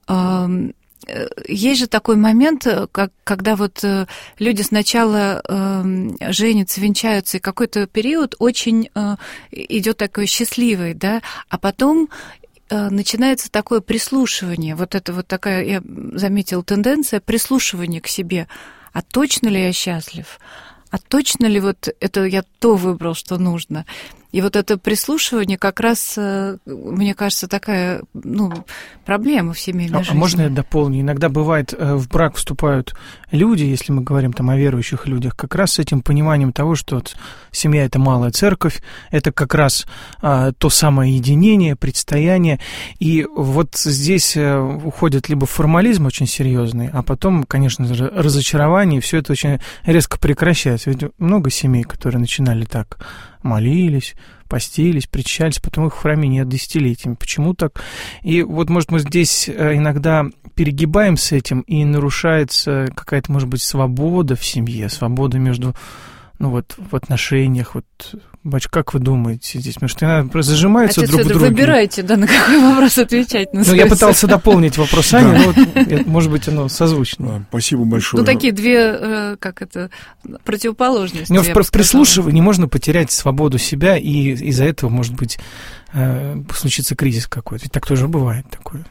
есть же такой момент, когда вот люди сначала женятся, венчаются, и какой-то период очень идет такой счастливый, да, а потом начинается такое прислушивание, вот это вот такая, я заметила, тенденция прислушивания к себе. А точно ли я счастлив? А точно ли вот это я то выбрал, что нужно? И вот это прислушивание как раз, мне кажется, такая, проблема в семейной жизни. А можно я дополню? Иногда бывает, в брак вступают люди, если мы говорим там о верующих людях, как раз с этим пониманием того, что вот семья — это малая церковь, это как раз то самое единение, предстояние. И вот здесь уходит либо формализм очень серьезный, а потом, конечно же, разочарование, и все это очень резко прекращается. Ведь много семей, которые начинали так, молились, постились, причащались, потом их в храме нет десятилетиями. Почему так? И вот, может, мы здесь иногда перегибаем с этим, и нарушается какая-то, может быть, свобода в семье, свобода между, в отношениях. Вот, батюшка, как вы думаете здесь? Потому что иногда зажимаются Отец друг в Фёдор, друге. Выбирайте, на какой вопрос отвечать. Я пытался дополнить вопрос Ани, но, может быть, оно созвучно. Спасибо большое. Такие две, противоположности. Но в прислушивании можно потерять свободу себя, и из-за этого, может быть, случится кризис какой-то. Ведь так тоже бывает такое.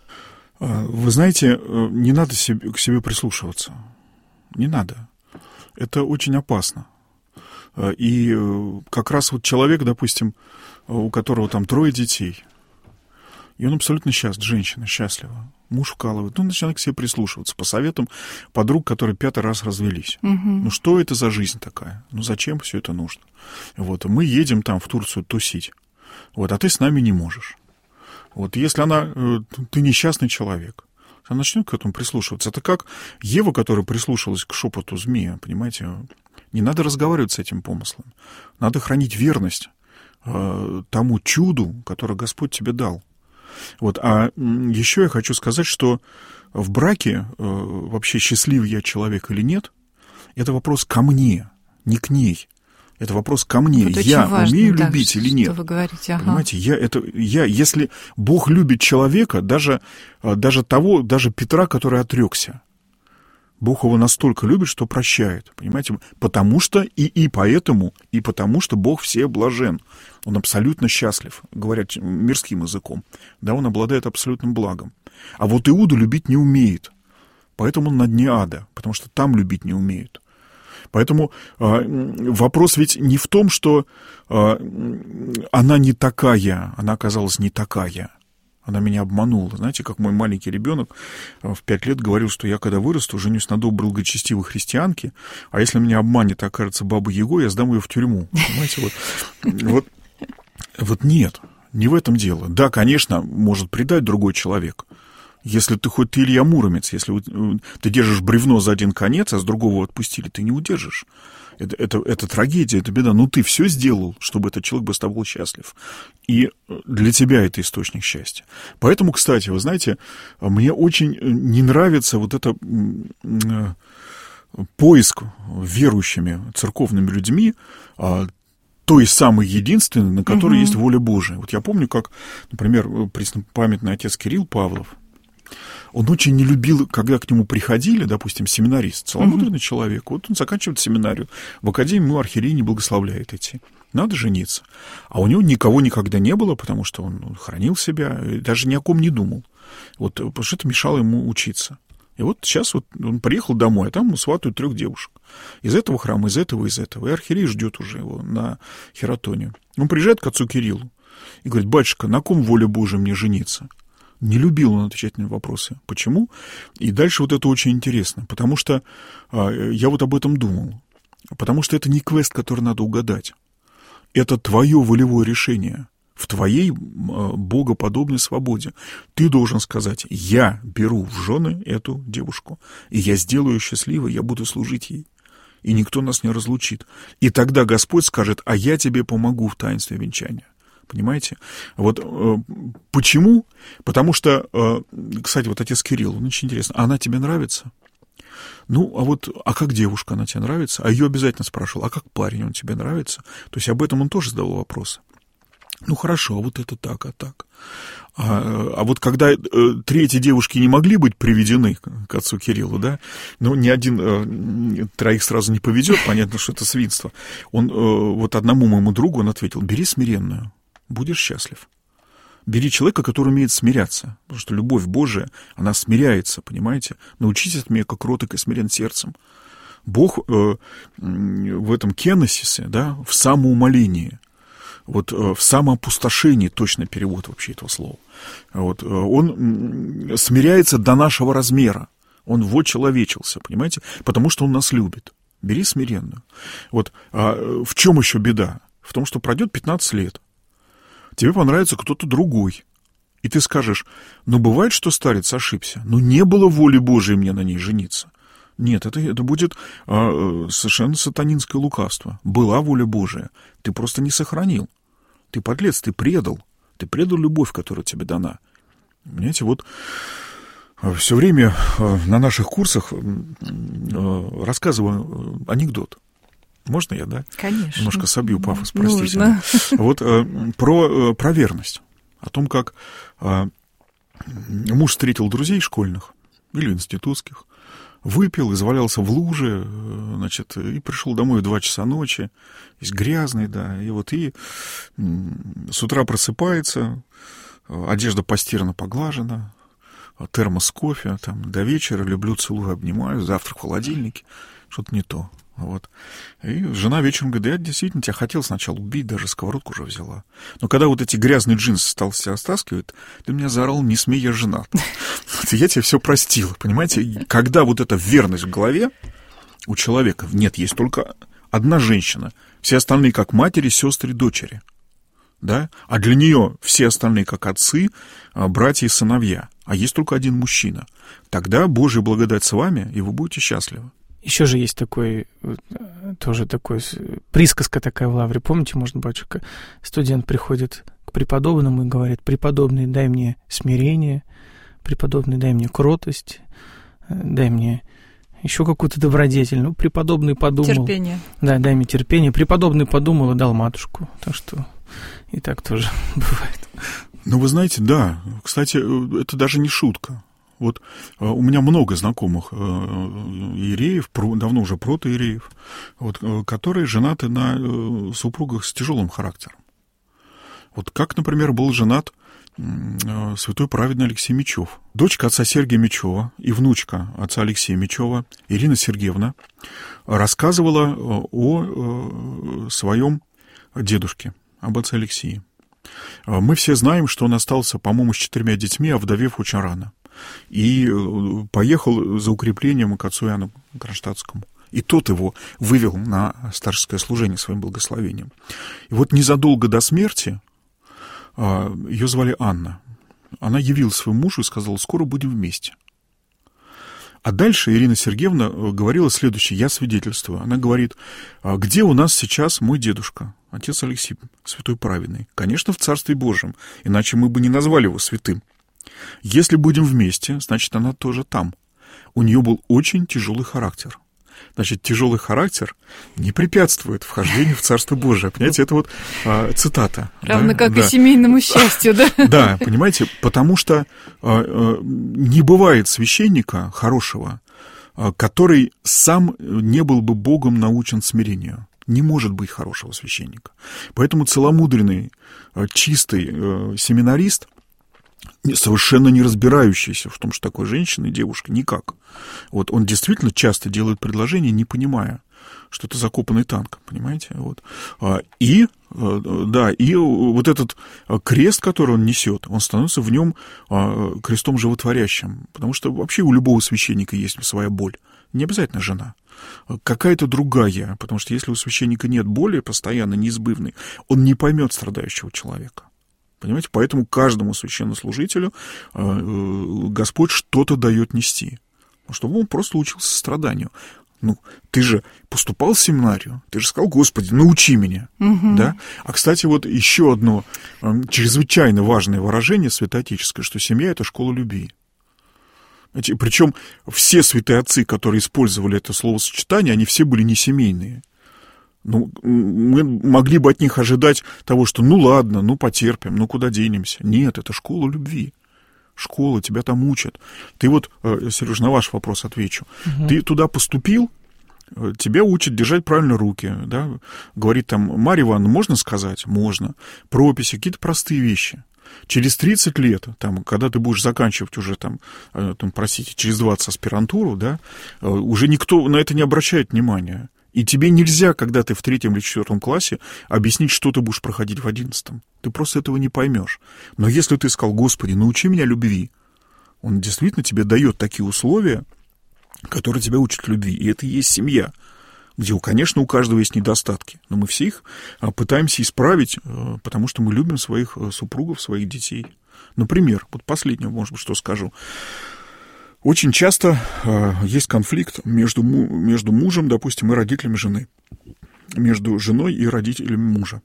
Вы знаете, не надо к себе прислушиваться. Не надо. Это очень опасно. И как раз вот человек, допустим, у которого там 3 детей, и он абсолютно счастлив, женщина счастлива, муж вкалывает, начинает к себе прислушиваться по советам подруг, которые 5-й раз развелись. Угу. Что это за жизнь такая? Зачем все это нужно? Вот, мы едем там в Турцию тусить, а ты с нами не можешь. Если ты несчастный человек, она начнет к этому прислушиваться. Это как Ева, которая прислушивалась к шепоту змея, понимаете? Не надо разговаривать с этим помыслом. Надо хранить верность тому чуду, которое Господь тебе дал. А еще я хочу сказать, что в браке вообще счастлив я человек или нет, это вопрос ко мне, не к ней. Это вопрос ко мне. Вот я важно, умею любить или нет? Что вы говорите, ага. Понимаете, если Бог любит человека, даже Петра, который отрекся, Бог его настолько любит, что прощает, понимаете? Потому что потому что Бог все блажен. Он абсолютно счастлив, говорят мирским языком. Да, он обладает абсолютным благом. А вот Иуду любить не умеет. Поэтому он на дне ада, потому что там любить не умеют. Поэтому вопрос ведь не в том, что она не такая, она оказалась не такая. Она меня обманула. Знаете, как мой маленький ребенок в 5 лет говорил, что я, когда вырасту, женюсь на доброй, благочестивой христианке, а если меня обманет, окажется баба Яго, я сдам ее в тюрьму. Понимаете, вот нет, не в этом дело. Да, конечно, может предать другой человек. Если ты Илья Муромец, если ты держишь бревно за один конец, а с другого отпустили, ты не удержишь. Это трагедия, это беда. Но ты все сделал, чтобы этот человек с тобой был счастлив. И для тебя это источник счастья. Поэтому, кстати, вы знаете, мне очень не нравится это поиск верующими церковными людьми той самой единственной, на которой есть воля Божия. Я помню, как, например, преснопамятный отец Кирилл Павлов, он очень не любил, когда к нему приходили, допустим, семинарист, целомудренный человек, он заканчивает семинарию, в академию архиерей не благословляет идти. Надо жениться. А у него никого никогда не было, потому что он хранил себя, и даже ни о ком не думал. Потому что это мешало ему учиться. И вот сейчас вот он приехал домой, а там ему сватают 3 девушек. Из этого храма, из этого. И архиерей ждет уже его на Хератоне. Он приезжает к отцу Кириллу и говорит: батюшка, на ком воля Божия мне жениться? Не любил он отвечать на вопросы. Почему? И дальше вот это очень интересно. Потому что я вот об этом думал. Потому что это не квест, который надо угадать. Это твое волевое решение. В твоей богоподобной свободе. Ты должен сказать: я беру в жены эту девушку, и я сделаю ее счастливой, я буду служить ей, и никто нас не разлучит. И тогда Господь скажет: а я тебе помогу в таинстве венчания. Понимаете? Вот почему? Потому что, кстати, вот отец Кирилл, он очень интересно: а она тебе нравится? А как девушка, она тебе нравится? А ее обязательно спрашивал: а как парень, он тебе нравится? То есть об этом он тоже задавал вопросы. Хорошо, а вот это так, а так. А вот когда 3 эти девушки не могли быть приведены к отцу Кириллу, да, ни один 3 сразу не поведет, понятно, что это свинство. Он вот одному моему другу он ответил: бери смиренную, будешь счастлив. Бери человека, который умеет смиряться, потому что любовь Божия, она смиряется, понимаете? Научитесь от меня, как кроток и смирен сердцем. Бог в этом кеносисе, да, в самоумолении, вот в самоопустошении, точно перевод вообще этого слова. Вот, он смиряется до нашего размера. Он вочеловечился, понимаете? Потому что он нас любит. Бери смиренную. Вот, в чем еще беда? В том, что пройдет 15 лет. Тебе понравится кто-то другой. И ты скажешь: бывает, что старец ошибся. Не было воли Божией мне на ней жениться. Нет, это будет совершенно сатанинское лукавство. Была воля Божия. Ты просто не сохранил. Ты подлец, ты предал. Ты предал любовь, которая тебе дана. Понимаете, вот все время на наших курсах рассказываю анекдот. Можно я, да? Конечно. Немножко собью пафос, простите. Нужно. Вот про верность. О том, как муж встретил друзей школьных или институтских, выпил, извалялся в луже, значит, и пришел домой в 2 часа ночи, весь грязный, да, и с утра просыпается, одежда постирана, поглажена, термос кофе, там, до вечера, люблю, целую, обнимаю, завтрак в холодильнике, что-то не то. Вот. И жена вечером говорит: я действительно тебя хотел сначала убить, даже сковородку уже взяла. Но когда вот эти грязные джинсы стал себя стаскивать, ты меня заорал: не смей, я женат. Я тебе все простил, понимаете? Когда вот эта верность в голове у человека, нет, есть только одна женщина, все остальные как матери, сестры, дочери, да? А для нее все остальные как отцы, братья и сыновья, а есть только один мужчина. Тогда Божья благодать с вами, и вы будете счастливы. Еще же есть тоже такой присказка такая в лавре. Помните, может, батюшка, студент приходит к преподобному и говорит: преподобный, дай мне смирение, преподобный, дай мне кротость, дай мне еще какую-то добродетель. Преподобный подумал. Терпение. Да, дай мне терпение. Преподобный подумал и дал матушку. Так что и так тоже бывает. Вы знаете, да. Кстати, это даже не шутка. Вот у меня много знакомых иереев, давно уже протоиереев, вот, которые женаты на супругах с тяжелым характером. Вот как, например, был женат святой праведный Алексей Мечев. Дочка отца Сергия Мечева и внучка отца Алексея Мечева, Ирина Сергеевна, рассказывала о своем дедушке, об отце Алексее. Мы все знаем, что он остался, по-моему, с 4 детьми, овдовев очень рано. И поехал за укреплением к отцу Иоанну Кронштадтскому. И тот его вывел на старческое служение своим благословением. И вот незадолго до смерти ее звали Анна. Она явилась своему мужу и сказала: скоро будем вместе. А дальше Ирина Сергеевна говорила следующее, я свидетельствую. Она говорит: где у нас сейчас мой дедушка, отец Алексей, святой праведный? Конечно, в Царстве Божьем, иначе мы бы не назвали его святым. Если будем вместе, значит, она тоже там. У нее был очень тяжелый характер. Значит, тяжелый характер не препятствует вхождению в Царство Божие. Понимаете, это вот цитата. Равно как и семейному счастью, да? Да, понимаете, потому что не бывает священника хорошего, который сам не был бы Богом научен смирению. Не может быть хорошего священника. Поэтому целомудренный, чистый семинарист, совершенно не разбирающийся в том, что такое женщина и девушка, никак. Вот он действительно часто делает предложения, не понимая, что это закопанный танк, понимаете? Вот. И вот этот крест, который он несет, он становится в нем крестом животворящим, потому что вообще у любого священника есть своя боль. Не обязательно жена. Какая-то другая, потому что если у священника нет боли постоянно, неизбывной, он не поймет страдающего человека. Понимаете? Поэтому каждому священнослужителю Господь что-то дает нести, чтобы он просто учился состраданию. Ну, ты же поступал в семинарию, ты же сказал: Господи, научи меня. Да? А, кстати, вот еще одно чрезвычайно важное выражение святоотеческое, что семья — это школа любви. Причем все святые отцы, которые использовали это словосочетание, они все были не семейные. Ну, мы могли бы от них ожидать того, что ну ладно, ну потерпим, ну куда денемся. Нет, это школа любви. Школа, тебя там учат. Ты вот, Сереж, на ваш вопрос отвечу. Ты туда поступил, тебя учат держать правильно руки, да? Говорит там: Марья Ивановна, можно сказать? Можно. Прописи, какие-то простые вещи. Через 30 лет, там, когда ты будешь заканчивать уже, простите, через 20 аспирантуру, да, уже никто на это не обращает внимания. И тебе нельзя, когда ты в 3 или 4 классе, объяснить, что ты будешь проходить в 11. Ты просто этого не поймешь. Но если ты сказал: Господи, научи меня любви, Он действительно тебе дает такие условия, которые тебя учат любви. И это и есть семья, где, конечно, у каждого есть недостатки, но мы все их пытаемся исправить, потому что мы любим своих супругов, своих детей. Например, вот последнее, может быть, что скажу. Очень часто есть конфликт между мужем, допустим, и родителями жены. Между женой и родителями мужа.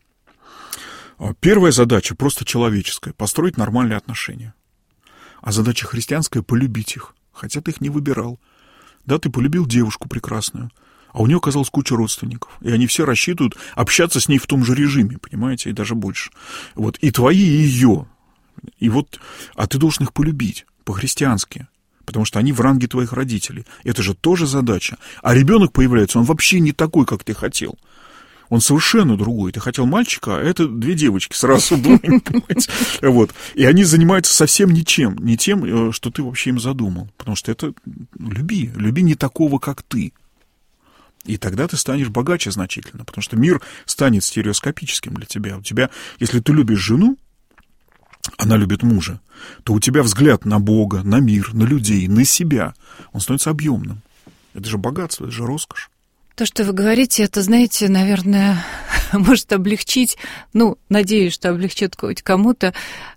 Первая задача просто человеческая — построить нормальные отношения. А задача христианская — полюбить их, хотя ты их не выбирал. Да, ты полюбил девушку прекрасную, а у нее оказалась куча родственников, и они все рассчитывают общаться с ней в том же режиме, понимаете, и даже больше. Вот, и твои, и ее. И вот, а ты должен их полюбить по-христиански, потому что они в ранге твоих родителей. Это же тоже задача. А ребенок появляется, он вообще не такой, как ты хотел. Он совершенно другой. Ты хотел мальчика, а это 2 девочки сразу, понимаете? Вот. И они занимаются совсем не тем, что ты вообще им задумал. Потому что это люби не такого, как ты. И тогда ты станешь богаче значительно, потому что мир станет стереоскопическим для тебя. У тебя, если ты любишь жену, она любит мужа, то у тебя взгляд на Бога, на мир, на людей, на себя, он становится объемным. Это же богатство, это же роскошь. То, что вы говорите, это, знаете, наверное, может облегчить, надеюсь, что облегчит хоть кому-то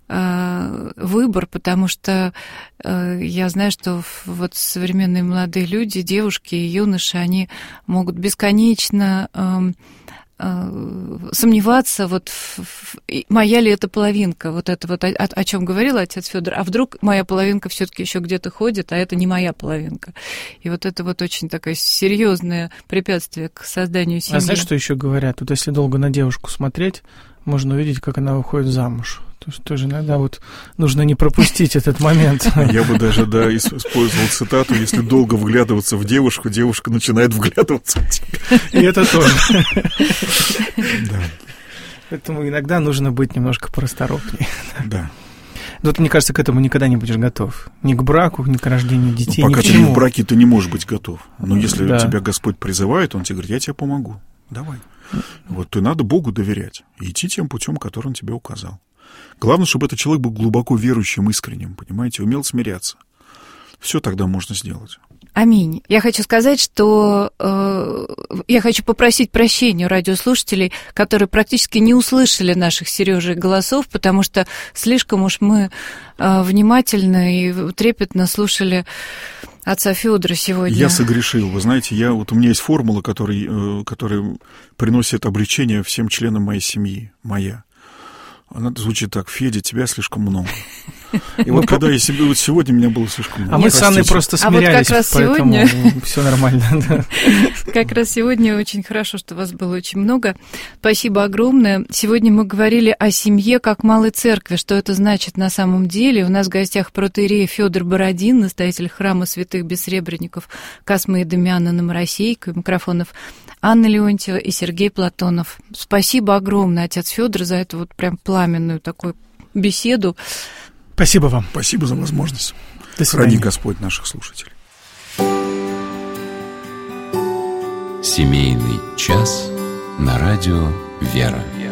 выбор, потому что я знаю, что вот современные молодые люди, девушки и юноши, они могут бесконечно сомневаться, моя ли это половинка, вот это вот о чем говорил отец Федор, а вдруг моя половинка все-таки еще где-то ходит, а это не моя половинка. И вот это вот очень такое серьезное препятствие к созданию семьи. А знаешь, что еще говорят? Вот если долго на девушку смотреть, можно увидеть, как она выходит замуж. То есть тоже иногда вот нужно не пропустить этот момент. Я бы даже, использовал цитату: если долго вглядываться в девушку, девушка начинает вглядываться в тебя. И это тоже. Да. Поэтому иногда нужно быть немножко порасторопнее. Да. Вот мне кажется, к этому никогда не будешь готов. Ни к браку, ни к рождению детей, пока ни к чему. ты не в браке, ты не можешь быть готов. Но если тебя Господь призывает, Он тебе говорит: я тебе помогу. Давай. Вот и надо Богу доверять и идти тем путем, который Он тебе указал. Главное, чтобы этот человек был глубоко верующим, искренним, понимаете, умел смиряться. Все тогда можно сделать. Аминь. Я хочу сказать, что я хочу попросить прощения у радиослушателей, которые практически не услышали наших Сережи голосов, потому что слишком уж мы внимательно и трепетно слушали отца Федора сегодня. Я согрешил. Вы знаете, у меня есть формула, которая приносит облегчение всем членам моей семьи. Моя. Она звучит так: Федя, тебя слишком много. И вот когда я себе... Вот сегодня меня было слишком много. А мы с Анной просто смирялись, поэтому все нормально. Как раз сегодня очень хорошо, что вас было очень много. Спасибо огромное. Сегодня мы говорили о семье как малой церкви. Что это значит на самом деле? У нас в гостях протоиерей Федор Бородин, настоятель храма святых бессребренников Космы и Дамиана на Моросейке. У микрофонов Анна Леонтьева и Сергей Платонов. Спасибо огромное, отец Федор, за эту вот прям пламенную такую беседу. Спасибо вам. Спасибо за возможность. До свидания. Храни Господь наших слушателей. Семейный час на радио «Вера».